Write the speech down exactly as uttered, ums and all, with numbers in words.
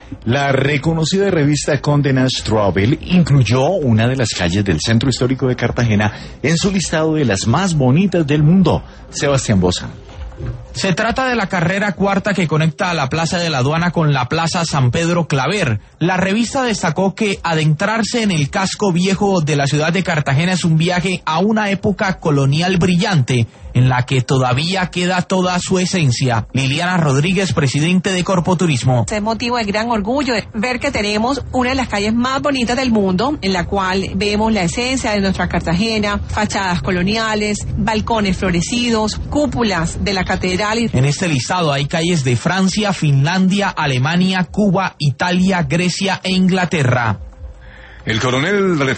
La reconocida revista Condé Nast Travel incluyó una de las calles del centro histórico de Cartagena en su listado de las más bonitas del mundo. Sebastián Boza. Se trata de la carrera cuarta que conecta a la Plaza de la Aduana con la Plaza San Pedro Claver. La revista destacó que adentrarse en el casco viejo de la ciudad de Cartagena es un viaje a una época colonial brillante en la que todavía queda toda su esencia. Liliana Rodríguez, presidente de Corpoturismo. Es motivo de gran orgullo ver que tenemos una de las calles más bonitas del mundo, en la cual vemos la esencia de nuestra Cartagena, fachadas coloniales, balcones florecidos, cúpulas de la catedral. En este listado hay calles de Francia, Finlandia, Alemania, Cuba, Italia, Grecia e Inglaterra. El coronel